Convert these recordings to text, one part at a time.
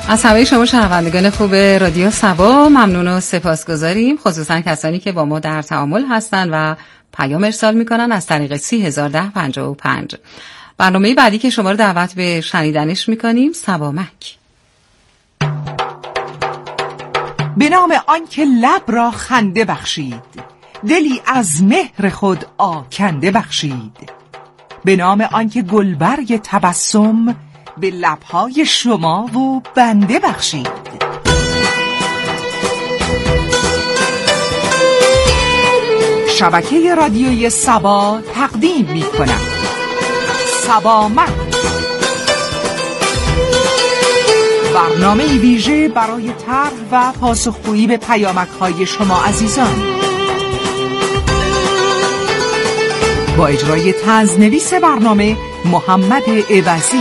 از همه شما شنوندگان خوب رادیو سبا ممنون و سپاسگزاریم، خصوصا کسانی که با ما در تعامل هستند و پیام ارسال میکنن از طریق 301055. برنامه بعدی که شما رو دعوت به شنیدنش میکنیم سبامک. به نام آنکه لب را خنده بخشید، دلی از مهر خود آکنده بخشید. به نام آنکه گلبرگ تبسم به لبهای شما و بنده بخشید. شبکه رادیویی سبا تقدیم می کند سبامک، برنامه ویژه برای طرح و پاسخگویی به پیامک‌های شما عزیزان، با اجرای طنزنویس برنامه محمد عوضی.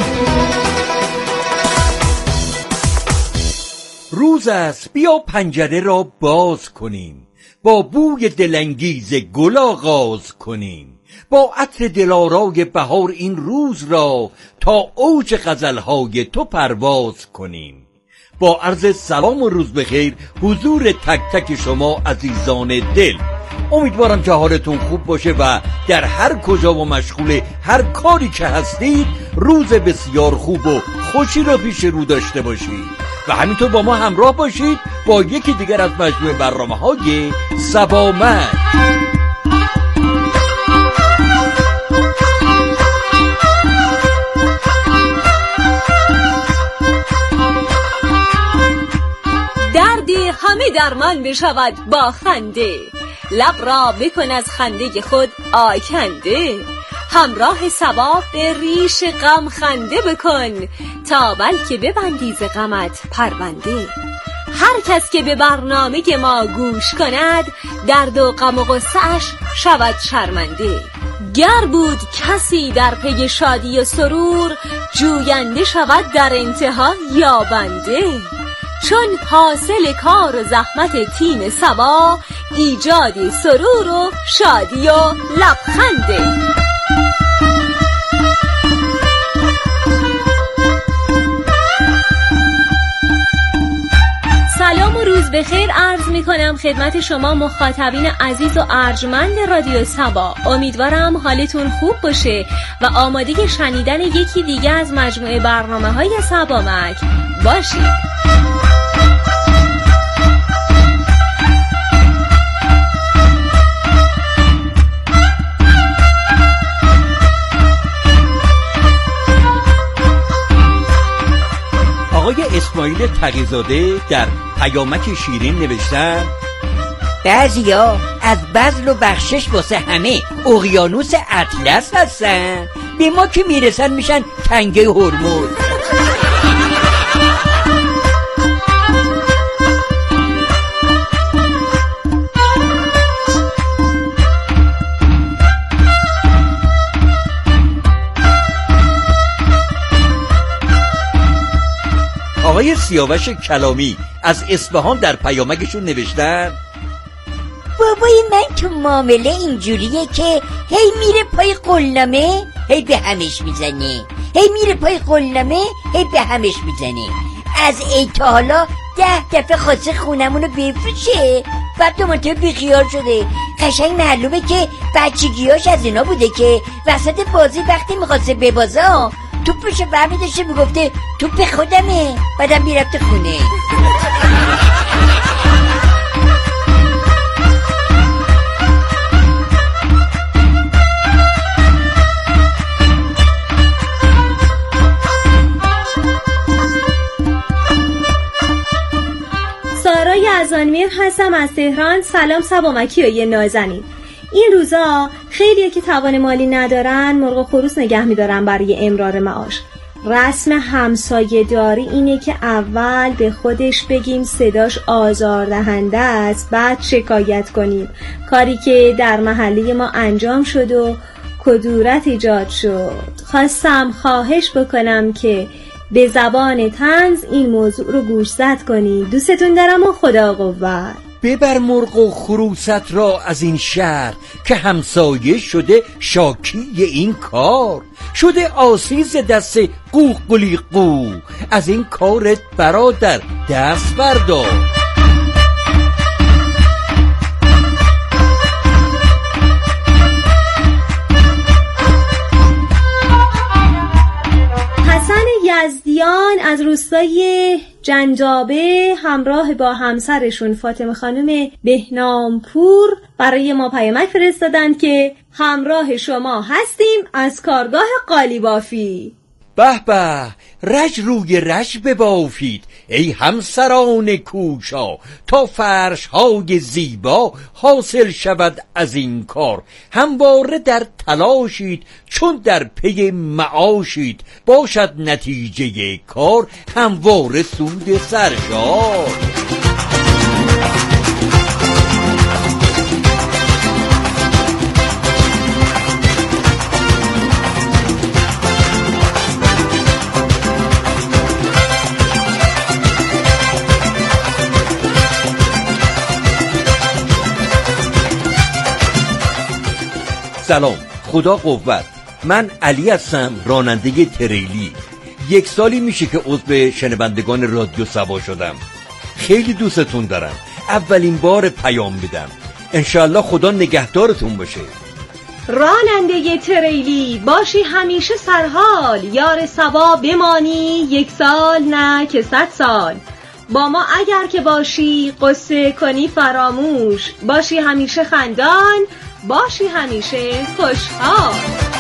روز است، بیا پنجره را باز کنیم، با بوی دلانگیز گل آغاز کنیم، با عطر دلارای بهار این روز را تا اوج غزلهای تو پرواز کنیم. با عرض سلام و روز بخیر حضور تک تک شما عزیزان دل، امیدوارم که حالتون خوب باشه و در هر کجا و مشغول هر کاری که هستید روز بسیار خوب و خوشی را پیش رو داشته باشید و همینطور با ما همراه باشید با یکی دیگر از مجموعه برنامه‌های سبامک. دردی همه درمان بشود با خنده، لب را بکن از خنده خود آکنده. همراه سبا به ریش غم خنده بکن، تا بلکه ببندی ز غمت پرونده. هر کس که به برنامه ما گوش کند، درد و غم و غصه‌اش شود شرمنده. گر بود کسی در پی شادی و سرور، جوینده شود در انتها یابنده. چون حاصل کار و زحمت تیم سبا، ایجاد سرور و شادی و لبخنده. سلام و روز بخیر عرض می کنم خدمت شما مخاطبین عزیز و ارجمند رادیو سبا. امیدوارم حالتون خوب باشه و آماده شنیدن یکی دیگه از مجموعه برنامه‌های سبامک باشید. آقای اسماعیل تقی‌زاده در پیامک شیرین نوشتن: بعضیا از بذل و بخشش واسه همه اقیانوس اطلس هستن، به ما که میرسن میشن تنگه هرمز. آقای سیاوش کلامی از اصفهان در پیامکشون نوشتن: بابای من تو معامله اینجوریه که هی میره پای قولنامه هی به همش میزنه، هی میره پای قولنامه هی به همش میزنه. از ای تا حالا 10 دفعه خواسته خونمونو بفروشه، بعد تو منطقه بیخیال شده. قشنگ معلومه که بچگیاش از اینا بوده که وسط بازی وقتی میخواسته ببازه توپشو برمی داشته میگفته توپ خودمه، بعدم میرفته خونه. سارای ازانمیر هستم از تهران. سلام سبامکی و نازنین. این روزا خیلیه که توان مالی ندارن مرغ و خروس نگه میدارن برای امرار معاش. رسم همسایه داری اینه که اول به خودش بگیم صداش آزاردهنده است، بعد شکایت کنیم. کاری که در محله ما انجام شد و کدورت ایجاد شد. خواستم خواهش بکنم که به زبان طنز این موضوع رو گوشزد کنید. دوستتون دارم و خدا قوت. ببر مرغ و خروست را از این شهر، که همسایه شده شاکی این کار. شده آسیز دست قوقلی قو، از این کارت برادر دست بردار. یزدیان از روستای جنجابه همراه با همسرشون فاطمه خانم بهنامپور برای ما پیامک فرستادند که همراه شما هستیم از کارگاه قالیبافی. به به، رج روی رج ببافید ای همسران کوشا، تا فرش های زیبا حاصل شود از این کار. همواره در تلاشید چون در پی معاشید، باشد نتیجه کار همواره سود سرشار. سلام، خدا قوت. من علی هستم، راننده تریلی. 1 سالی میشه که عضو شنوندگان رادیو سبا شدم. خیلی دوستتون دارم. اولین بار پیام میدم. انشالله خدا نگهدارتون باشه. راننده تریلی باشی همیشه سرحال، یار سبا بمانی 1 سال نه که 100 سال. با ما اگر که باشی قصه کنی فراموش، باشی همیشه خندان، باشی همیشه خوشحال.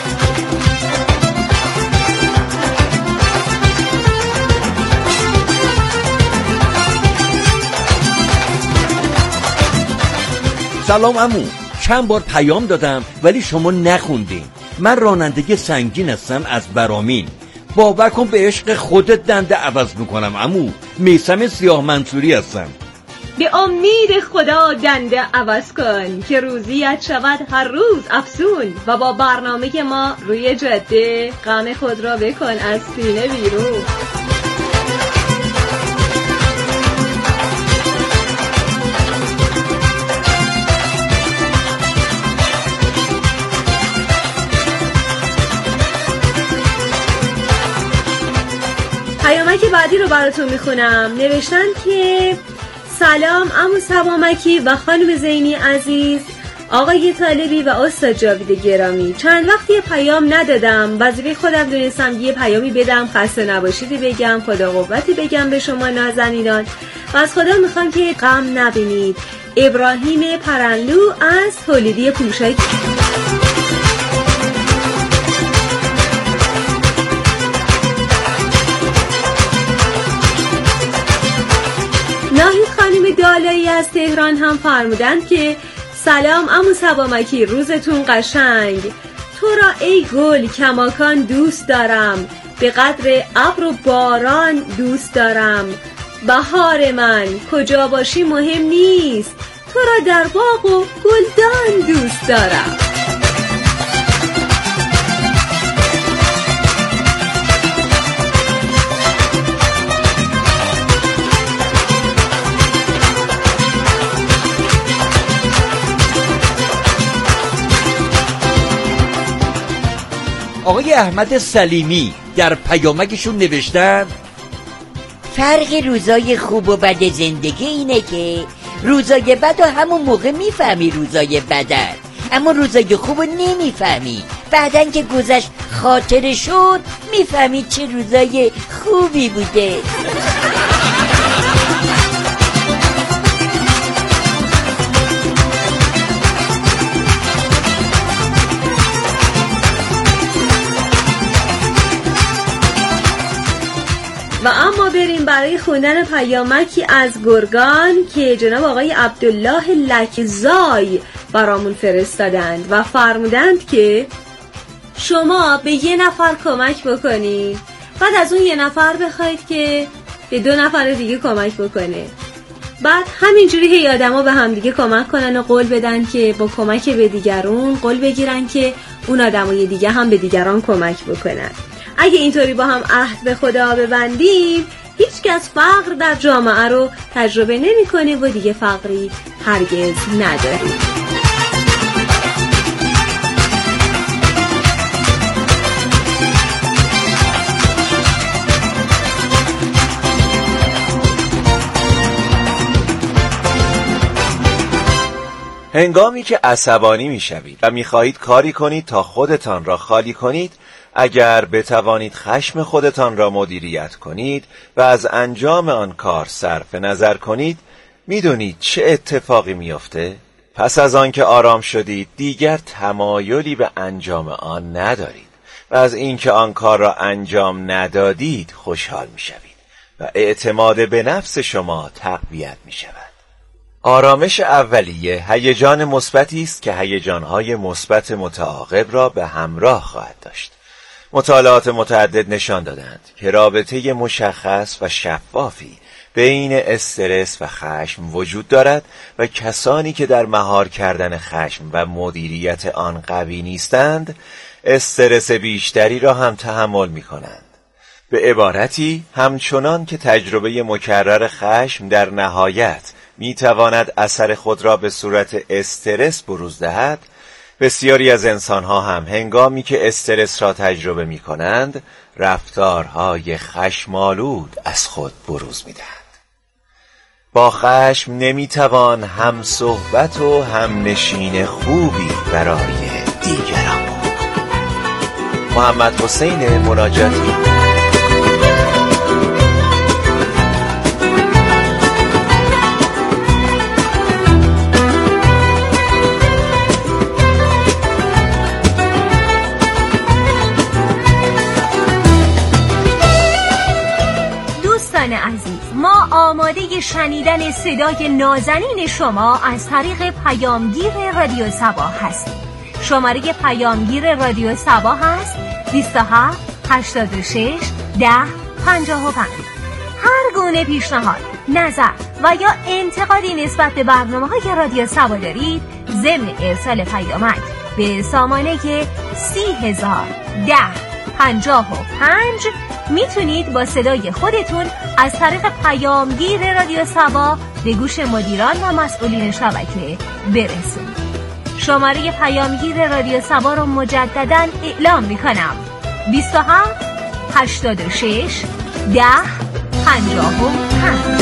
سلام عمو، چند بار پیام دادم ولی شما نخوندین. من راننده سنگین هستم از برامین. باور کن به عشق خودت دنده عوض میکنم عمو. میثم سیاه منصوری هستم. به امید خدا دنده عوض کن که روزیت شود هر روز افزون، و با برنامه ما روی جاده غم خود را بکن از سینه بیرون. پیامک بعدی رو براتون میخونم. نوشتن که سلام عمو سبامکی و خانم زینی عزیز، آقای طالبی و استاد جاوید گرامی. چند وقتی پیام ندادم، وظیفه خودم دونستم یه پیامی بدم، خسته نباشیدی بگم، خدا قوتی بگم به شما نازنینان و از خدا میخوام که غم نبینید. ابراهیم پرنلو از تولیدی پوشاک. ناهید خانم دالایی از تهران هم فرمودند که سلام عمو سبامکی، روزتون قشنگ. تو را ای گل کماکان دوست دارم، به قدر ابر و باران دوست دارم. بهار من کجا باشی مهم نیست، تو را در باغ و گلدان دوست دارم. آقای احمد سلیمی در پیامکشون نوشتن فرق روزای خوب و بد زندگی اینه که روزای بد و همون موقع میفهمی روزای بدن، اما روزای خوب نمیفهمی. بعدن که گذشت خاطر شد میفهمی چه روزای خوبی بوده. و اما بریم برای خوندن پیامکی از گرگان که جناب آقای عبدالله لکزای برامون فرستادند و فرمودند که شما به 1 نفر کمک بکنید، بعد از اون 1 نفر بخواید که به 2 نفر دیگه کمک بکنه، بعد همینجوری هی آدما به هم دیگه کمک کنن و قول بدن که با کمک به دیگرون قول بگیرن که اون آدمای دیگه هم به دیگران کمک بکنن. اگه اینطوری با هم عهد به خدا ببندیم هیچ کس فقر در جامعه رو تجربه نمی‌کنه و دیگه فقری هرگز نداره. هنگامی که عصبانی میشوید و میخواهید کاری کنید تا خودتان را خالی کنید، اگر بتوانید خشم خودتان را مدیریت کنید و از انجام آن کار صرف نظر کنید، میدونید چه اتفاقی میفته؟ پس از آن که آرام شدید دیگر تمایلی به انجام آن ندارید و از اینکه آن کار را انجام ندادید خوشحال میشوید و اعتماد به نفس شما تقویت میشود. آرامش اولیه هیجان مثبتی است که هیجان‌های مثبت متعاقب را به همراه خواهد داشت. مطالعات متعدد نشان دادند که رابطه مشخص و شفافی بین استرس و خشم وجود دارد و کسانی که در مهار کردن خشم و مدیریت آن قوی نیستند، استرس بیشتری را هم تحمل می‌کنند. به عبارتی، همچنان که تجربه مکرر خشم در نهایت میتواند اثر خود را به صورت استرس بروز دهد، بسیاری از انسانها هم هنگامی که استرس را تجربه می کنند رفتارهای خشم‌آلود از خود بروز می دهند. با خشم نمیتوان هم صحبت و هم نشین خوبی برای دیگران بود. محمد حسین مناجاتی. عزیز، ما آماده شنیدن صدای نازنین شما از طریق پیامگیر رادیو صبا هستیم. شماره پیامگیر رادیو صبا هست 27 86 10 55. هر گونه پیشنهاد، نظر و یا انتقادی نسبت به برنامه‌های رادیو صبا دارید، ضمن ارسال پیامک به سامانه 30,010,55 میتونید با صدای خودتون از طریق پیامگیر رادیو صبا به گوش مدیران و مسئولین شبکه برسونید. شماره پیامگیر رادیو صبا رو مجدداً اعلام میکنم: 27 86 10 55.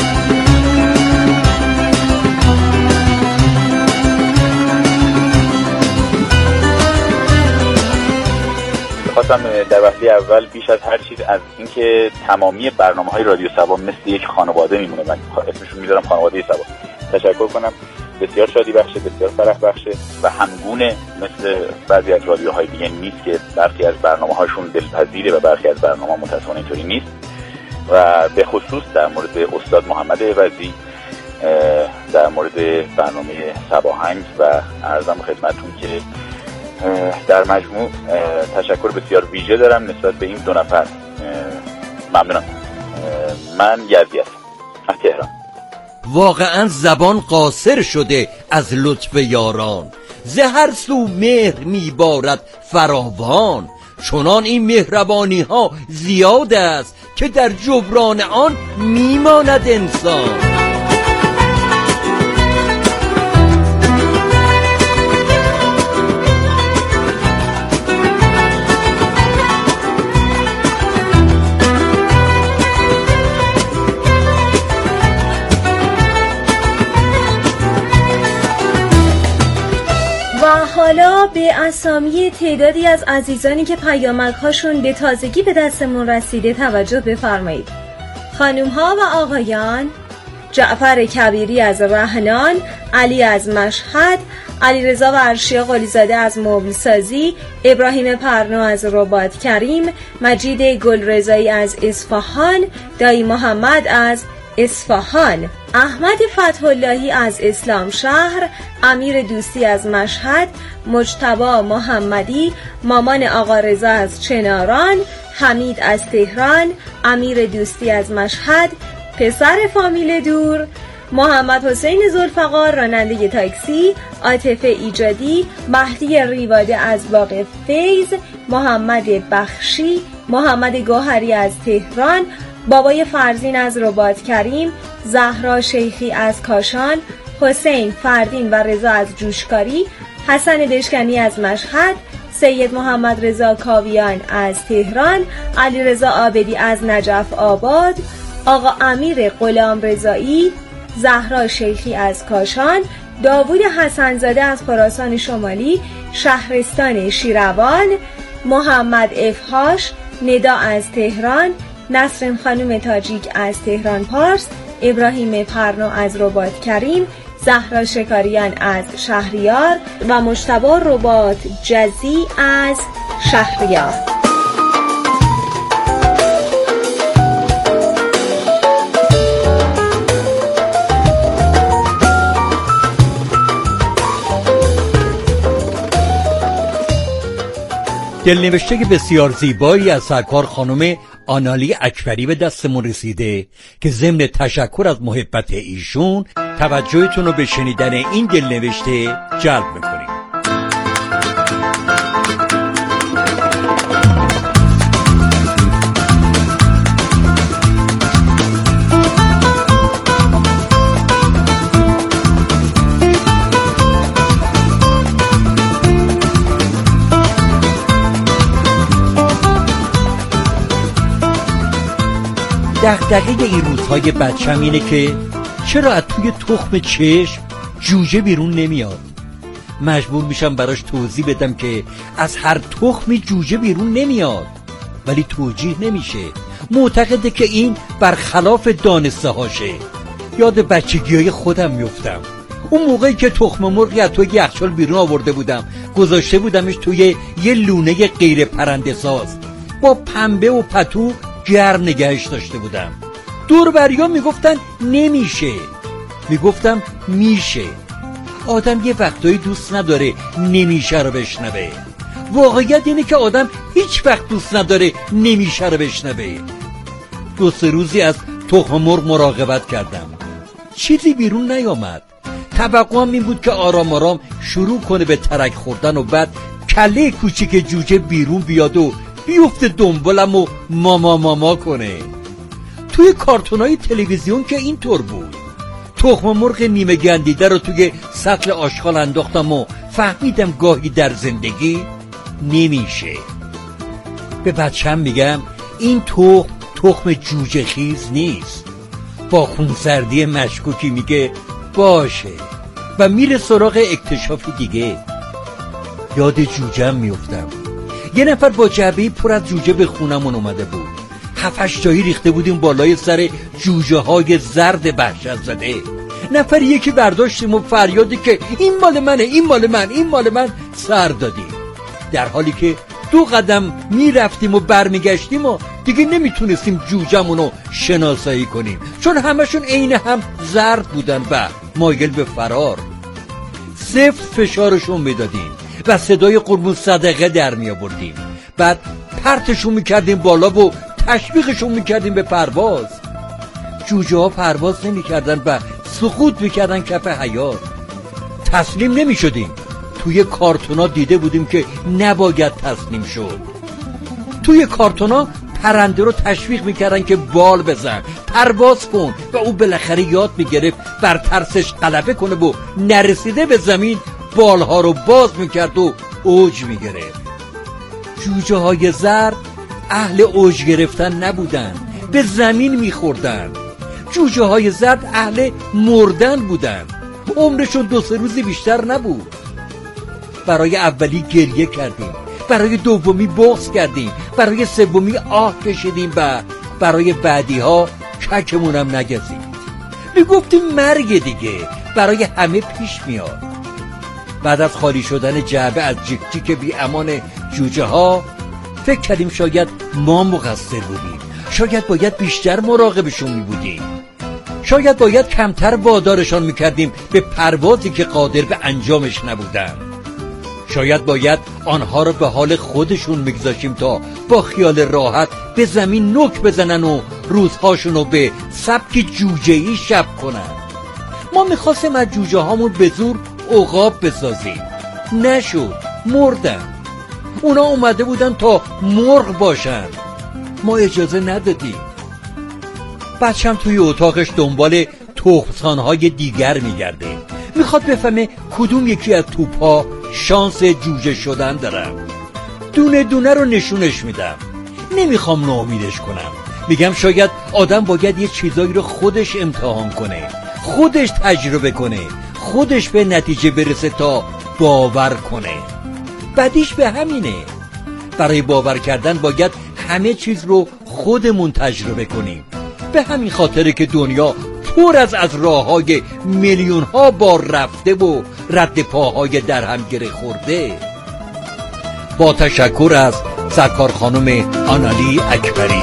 خواستم در وهله اول بیش از هر چیز از اینکه تمامی برنامه‌های رادیو صبا مثل یک خانواده میمونه، من اسمشون میذارم خانواده صبا، تشکر کنم. بسیار شادی بخشه، بسیار فرح بخشه و همگونه مثل بعضی از رادیوهای دیگه نیست که برخی از برنامه‌هاشون دلپذیره و برخی از برنامه‌ها متأسفانه اینطوری نیست. و به خصوص در مورد استاد محمد عوضی، در مورد برنامه صباهنگ و عرضم خدمتتون که در مجموع تشکر بسیار ویژه دارم نسبت به این دو نفر. ممنونم. من یزدی هستم از تهران. واقعا زبان قاصر شده از لطف یاران، ز هر سو مهر میبارد فراوان. چنان این مهربانی ها زیاد است که در جبران آن میماند انسان. حالا به اسامی تعدادی از عزیزانی که پیامک هاشون به تازگی به دستمون رسیده توجه بفرمایید. خانم ها و آقایان: جعفر کبیری از رهنان، علی از مشهد، علیرضا ورشی قلیزاده از مبلسازی، ابراهیم پرنو از رباط کریم، مجید گلرضایی از اصفهان، دایی محمد از اصفهان، احمد فتح‌اللهی از اسلام شهر، امیر دوستی از مشهد، مجتبی محمدی، مامان آقا رضا از چناران، حمید از تهران، امیر دوستی از مشهد، پسر فامیل دور، محمد حسین ذوالفقار راننده تاکسی، عاطفه ایجادی، مهدی ریواده از باغ فیض، محمد بخشی، محمد گوهری از تهران، بابای فرزین از رباط کریم، زهرا شیخی از کاشان، حسین فردین و رضا از جوشکاری، حسن دشکنی از مشهد، سید محمد رضا کاویان از تهران، علی رضا عابدی از نجف آباد، آقا امیر غلام رضایی، زهرا شیخی از کاشان، داوود حسنزاده از خراسان شمالی، شهرستان شیروان، محمد افهاش، ندا از تهران، نسرین خانم تاجیک از تهران پارس، ابراهیم پرنو از رباط کریم، زهرا شکاریان از شهریار و مجتبی رباط جزی از شهریار. دلنوشته بسیار زیبایی از سرکار خانم آنالی اکبری به دستمون رسیده که ضمن تشکر از محبت ایشون توجهتون رو به شنیدن این دلنوشته جلب میکنیم. دغدغه این روزهای بچم اینه که چرا از توی تخم چشم جوجه بیرون نمیاد. مجبور میشم براش توضیح بدم که از هر تخمی جوجه بیرون نمیاد، ولی توجیه نمیشه. معتقده که این برخلاف دانسته هاشه. یاد بچگیای خودم میفتم. اون موقعی که تخم مرغی از توی یخچال بیرون آورده بودم، گذاشته بودمش توی یه لونه غیر پرنده ساز، با پنبه و پتو گرم نگهش داشته بودم. دور بریا میگفتن نمیشه، میگفتم میشه. آدم یه وقتایی دوست نداره نمیشه رو بشنوه. واقعیت اینه که آدم هیچ وقت دوست نداره نمیشه رو بشنوه. 2-3 روزی از تخم مرغ مراقبت کردم، چیزی بیرون نیامد. توقعم این بود که آرام آرام شروع کنه به ترک خوردن و بعد کله کوچیک جوجه بیرون بیاد و بیفته دنبالم و ماما کنه. توی کارتونای تلویزیون که اینطور بود. تخم مرغ نیمه گندیده رو توی سطل آشغال انداختم و فهمیدم گاهی در زندگی نمیشه. به بچه‌م میگم این تخم جوجه خیز نیست. با خونسردی مشکوکی میگه باشه و میره سراغ اکتشاف دیگه. یاد جوجه‌م میفتم. یه نفر با جعبه‌ای پر از جوجه به خونمون اومده بود. 7-8 تایی ریخته بودیم بالای سر جوجه های زرد وحشت زده. نفر یکی برداشتیم و فریادی که این مال منه، این مال من، این مال من سر دادیم، در حالی که 2 قدم میرفتیم و برمیگشتیم و دیگه نمیتونستیم جوجه‌مونو شناسایی کنیم، چون همشون عین هم زرد بودن و مایل به فرار. سفت فشارشون میدادیم و صدای قربون صدقه در می آوردیم. بعد پرتشون میکردیم بالا و تشویقشون میکردیم به پرواز. جوجه ها پرواز نمیکردن و سقوط میکردن کف حیاط. تسلیم نمیشدیم. توی کارتونا دیده بودیم که نباید تسلیم شد. توی کارتونا پرنده رو تشویق میکردن که بال بزن، پرواز کن، و او بالاخره یاد میگرفت بر ترسش غلبه کنه و نرسیده به زمین بالها رو باز میکرد و اوج میگرفت. جوجه های زرد اهل اوج گرفتن نبودن، به زمین میخوردن. جوجه های زرد اهل مردن بودن، عمرشون 2-3 روزی بیشتر نبود. برای اولی گریه کردیم، برای دومی بغض کردیم، برای سومی آه کشیدیم و برای بعدی ها ککمونم نگزید. میگفتیم مرگ دیگه برای همه پیش میاد. بعد از خالی شدن جعبه از جیک جیک بی امان جوجه ها فکر کردیم شاید ما مقصر بودیم، شاید باید بیشتر مراقبشون می بودیم، شاید باید کمتر وادارشان میکردیم به پروازی که قادر به انجامش نبودن، شاید باید آنها را به حال خودشون میگذاشیم تا با خیال راحت به زمین نوک بزنن و روزهاشونو به سبک جوجه‌ای شب کنن. ما میخواستیم از جوجه هامون به زور عقاب بسازیم، نشد، مردن. اونا اومده بودن تا مرغ باشن، ما اجازه ندادیم. بچم توی اتاقش دنبال تخم‌سان‌های دیگر میگرده، میخواد بفهمه کدوم یکی از توپا شانس جوجه شدن دارم. دونه دونه رو نشونش میدم، نمیخوام ناامیدش کنم. میگم شاید آدم باید یه چیزایی رو خودش امتحان کنه، خودش تجربه کنه، خودش به نتیجه برسه تا باور کنه. بدیش به همینه. برای باور کردن باید همه چیز رو خودمون تجربه کنیم. به همین خاطره که دنیا پر از راه‌های میلیون ها بار رفته و رد پاهای در هم گره خورده. با تشکر از سرکار خانم آنالی اکبری.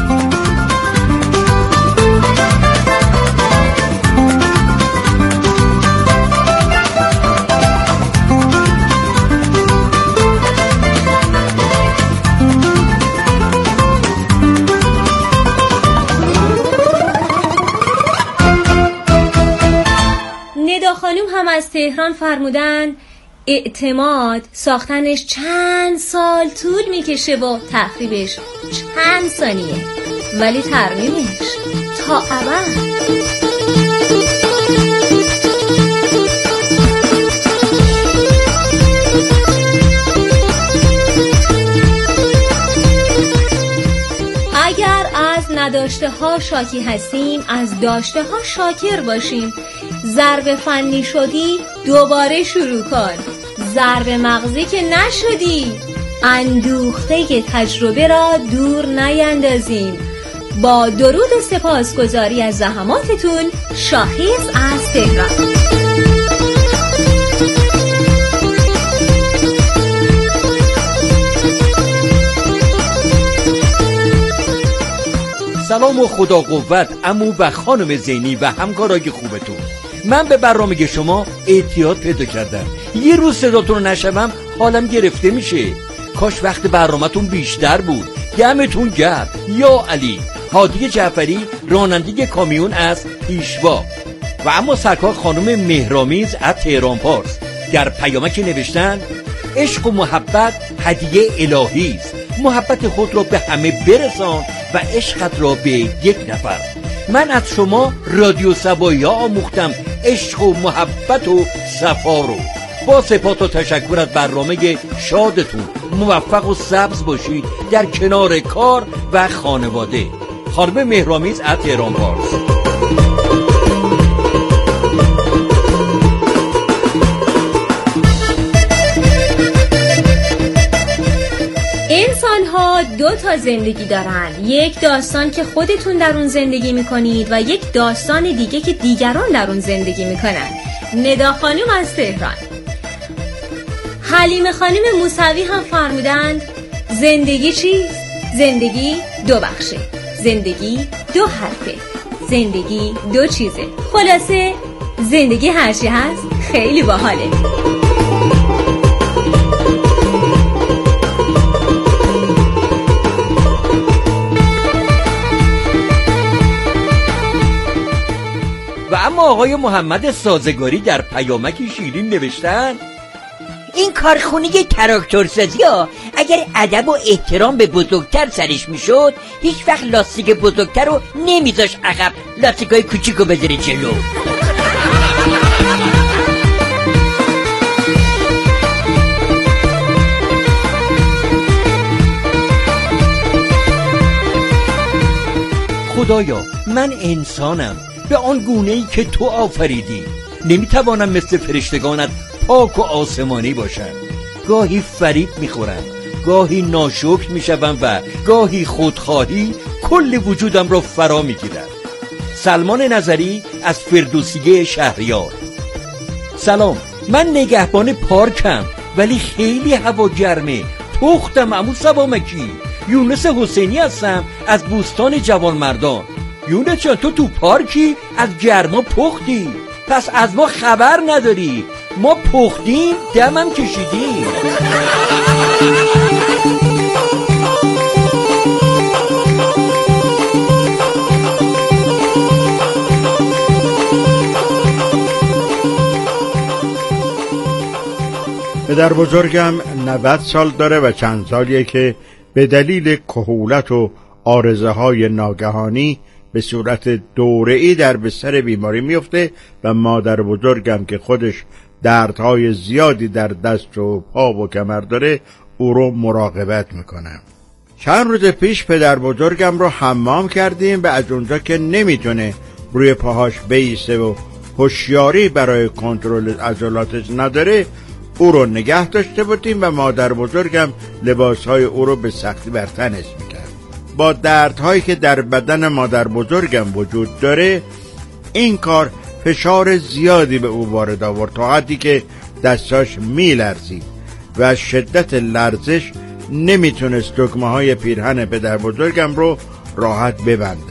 ندا خانم هم از تهران فرمودن اعتماد ساختنش چند سال طول میکشه و تخریبش چند ثانیه، ولی ترمیمش تا ابد. اگر از نداشته ها شاکی هستیم، از داشته ها شاکر باشیم. ضرب فنی شدی دوباره شروع کن، ضرب مغزی که نشدی اندوخته تجربه را دور نیندازیم. با درود و سپاسگزاری از زحماتتون، شاخیز از تهران. سلام و خدا قوت عمو و خانم زینی و همکارای خوبتون. من به برنامه شما اعتیاد پیدا کردم. یه روز صداتون رو نشنوم حالم گرفته میشه. کاش وقت برنامه‌تون بیشتر بود. دمتون گرم. یا علی. هادی جعفری، راننده کامیون از پیشوا. و اما سرکار خانم مهرامیز از تهران پارس در پیامکی نوشتن عشق و محبت هدیه الهی است. محبت خود را به همه برسان و عشقت را به یک نفر. من از شما رادیو صبایی ها آموختم عشق و محبت و صفا رو. با سپاس و تشکر از برنامه شادتون. موفق و سبز باشید در کنار کار و خانواده. خانم مهرامیز از تهران پارس. انسان ها دو تا زندگی دارن، یک داستان که خودتون در اون زندگی میکنید و یک داستان دیگه که دیگران در اون زندگی میکنن. ندا خانم از تهران. حلیمه خانم موسوی هم فرمودند زندگی چیست؟ زندگی دو بخشه، زندگی دو حرفه، زندگی دو چیزه. خلاصه زندگی هرچی هست خیلی باحاله. و اما آقای محمد سازگاری در پیامکی شیرین نوشتن این کارخونه تراکتورسازی ها اگر ادب و احترام به بزرگتر سرش میشد هیچ وقت لاستیک بزرگتر رو نمیذاش عقب، لاستیکای کوچیکو بذاره جلو. خدایا من انسانم به آن گونه‌ای که تو آفریدی. نمیتوانم مثل فرشتگانت پاک و آسمانی باشم. گاهی فریب میخورم، گاهی ناشکر میشوم و گاهی خودخواهی کل وجودم را فرا میگیرد. سلمان نظری از فردوسیه شهریار. سلام، من نگهبان پارکم ولی خیلی هوا گرمه. پختم عمو سبامکی. یونس حسینی هستم از بوستان جوانمردان. یونس جان تو پارکی از گرما پختی، پس از ما خبر نداری. ما پختیم دمم کشیدیم. پدر بزرگم 90 سال داره و چند سالیه که به دلیل کهولت و عارضه های ناگهانی به صورت دوره‌ای در بستر بیماری میفته و مادر بزرگم که خودش دردهای زیادی در دست و پا و کمر داره او رو مراقبت میکنم. چند روز پیش پدر بزرگم رو حمام کردیم و از اونجا که نمیتونه روی پاهاش بیسته و هوشیاری برای کنترل عضلاتش نداره او رو نگه داشته بودیم و مادر بزرگم لباسهای او رو به سختی بر تنش میکرد. با دردهایی که در بدن مادر بزرگم وجود داره این کار فشار زیادی به او وارد آورد تا حدی که دستاش میلرزید و از شدت لرزش نمیتونست دکمه های پیرهن پدر بزرگم رو راحت ببنده.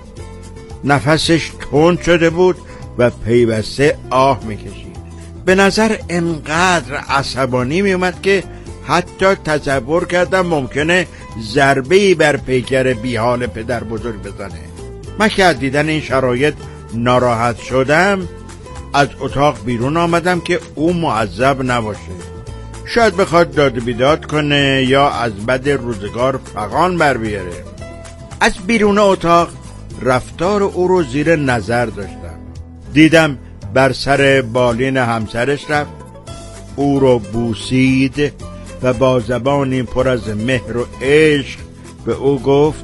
نفسش تند شده بود و پیوسته آه میکشید. به نظر انقدر عصبانی میومد که حتی تصور کردم ممکنه ضربه‌ای بر پیکر بیحال پدر بزرگ بزنه. من که از دیدن این شرایط ناراحت شدم از اتاق بیرون آمدم که او معذب نباشه. شاید بخواد داد بیداد کنه یا از بد روزگار فغان بر بیاره. از بیرون اتاق رفتار او رو زیر نظر داشتم. دیدم بر سر بالین همسرش رفت، او رو بوسید و با زبانی پر از مهر و عشق به او گفت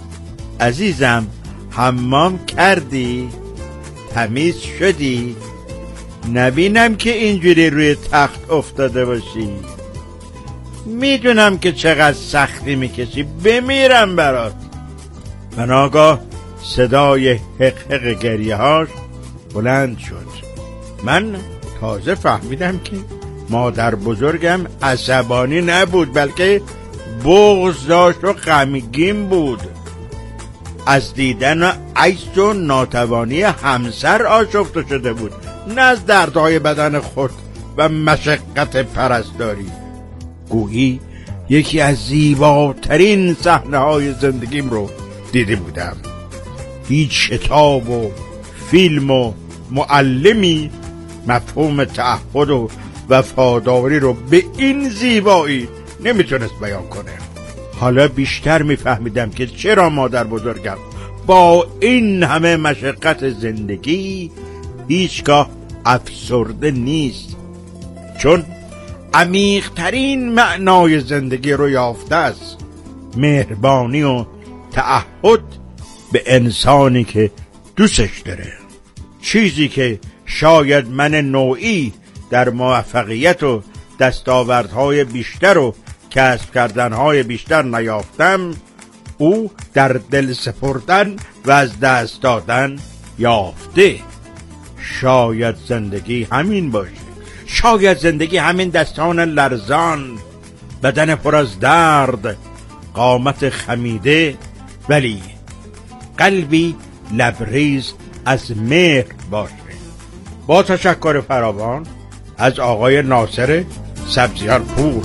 عزیزم حمام کردی؟ تمیز شدی؟ نبینم که اینجوری روی تخت افتاده باشی. میدونم که چقدر سختی میکشی، بمیرم برات. و ناگاه صدای حق حق گریه هاش بلند شد. من تازه فهمیدم که مادر بزرگم عصبانی نبود بلکه بغض داشت و غمگین بود. از دیدن عجز و ناتوانی همسر آشفته شده بود، نه از دردهای بدن خود و مشقت پرستاری. گویی یکی از زیباترین صحنه‌های زندگیم رو دیده بودم. هیچ کتاب و فیلم و معلمی مفهوم تعهد و وفاداری رو به این زیبایی نمیتونست بیان کنه. حالا بیشتر میفهمیدم که چرا مادر بزرگم با این همه مشقت زندگی هیچگاه افسرده نیست، چون عمیق‌ترین معنای زندگی رو یافته است. مهربانی و تعهد به انسانی که دوستش داره. چیزی که شاید من نوعی در موفقیت و دستاوردهای بیشتر و کسب کردنهای بیشتر نیافتم، او در دل سپردن و از دست دادن یافته. شاید زندگی همین باشه. شاید زندگی همین دستان لرزان، بدن پر از درد، قامت خمیده ولی قلبی لبریز از مهر باشه. با تشکر فراوان از آقای ناصر سبزیار پور.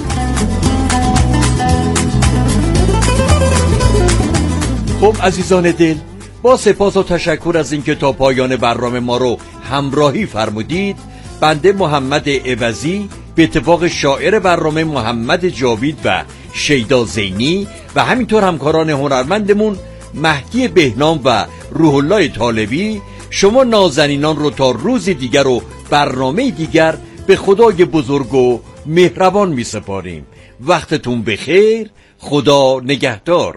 خب عزیزان دل، با سپاس و تشکر از اینکه تا پایان برنامه ما رو همراهی فرمودید. بنده محمد عوضی به اتفاق شاعر برنامه محمد جاوید و شیدا زینی و همینطور همکاران هنرمندمون مهدی بهنام و روح الله طالبی شما نازنینان رو تا روز دیگر و برنامه دیگر به خدای بزرگ و مهربان می سپاریم. وقتتون بخیر. خدا نگهدار.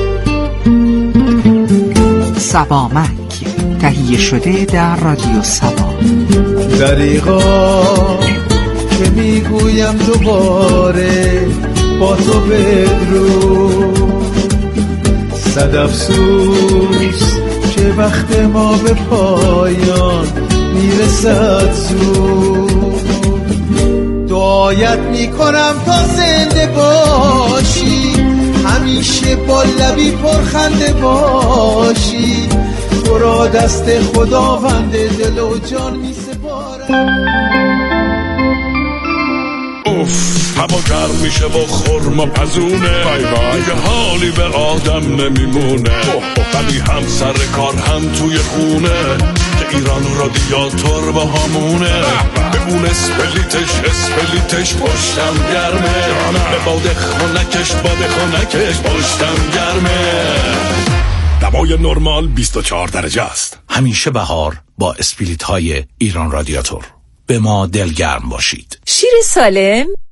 سبامک تهیه شده در رادیو سبا. دریغا که میگویم دوباره با تو بدرود، صد افسوس که وقت ما به پایان میرسد زود. دعایت میکنم تا زنده باشی، همیشه با لبی پرخنده باشی. تو را دست خداوند دل و جان می سپارم. اوف هوا گرم میشه با خرم و پزونه، دیگه حالی به آدم نمیمونه. ولی هم سر کار هم توی خونه، که ایران رادیاتور با همونه. به اون اسپلیتش پشتم گرمه، به باد خونکش پشتم گرمه. دمای نرمال 24 درجه است. همیشه بهار با اسپریت های ایران رادیاتور. به ما دلگرم باشید. شیر سالم